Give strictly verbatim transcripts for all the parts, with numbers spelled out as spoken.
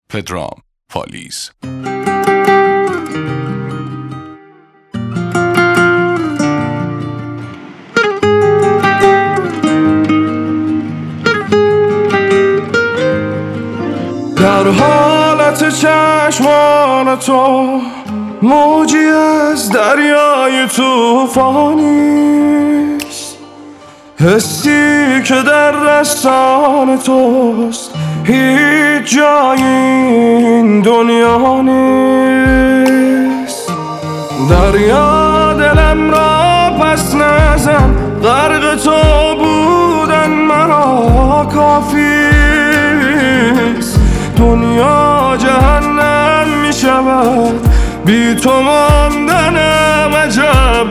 پدرام پالیز. در حالت چشمان تو موجی از دریای طوفانیست، حسی که در دستان توست هیچ جای این دنیا نیست. دریا دلم را پس نزن، غرق تو بودن مرا کافیست. دنیا جهنم می شود، بی تو ماندنم عجب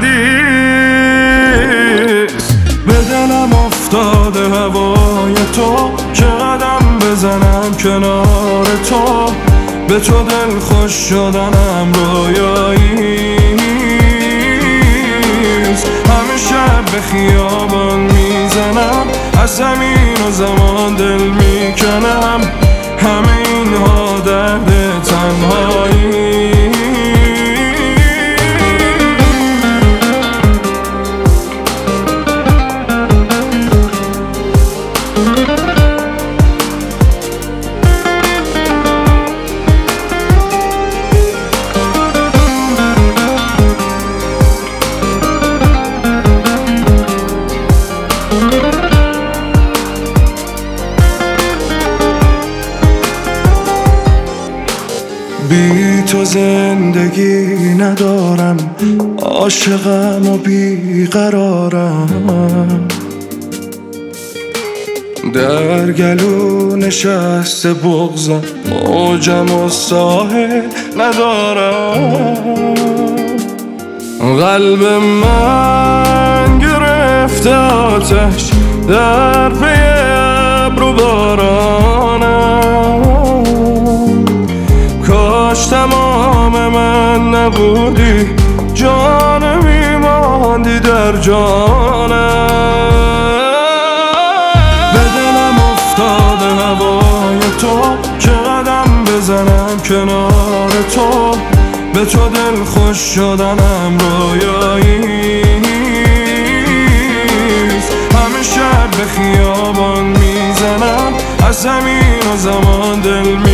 دردیست. به دلم افتاده هوای تو که قدم بزنم کنار تو، به تو دل خوش شدنم رویاییست. همه شب به خیابان میزنم، از زمین و زمان دل میکنم، همه اینها درد تنهایی. بی تو زندگی ندارم، عاشقم و بیقرارم. در گلو نشسته بغضم، موجم و ساحل ندارم. قلب من گرفته آتش در پی ابر و بارانم. کاش تمام من نبودی، جان میماندی در جانم. به دلم افتاده هوای تو که قدم بزنم کنار تو، به تو دل خوش شدنم رویاییست. همه شب به خیابان میزنم، از زمین و زمان دل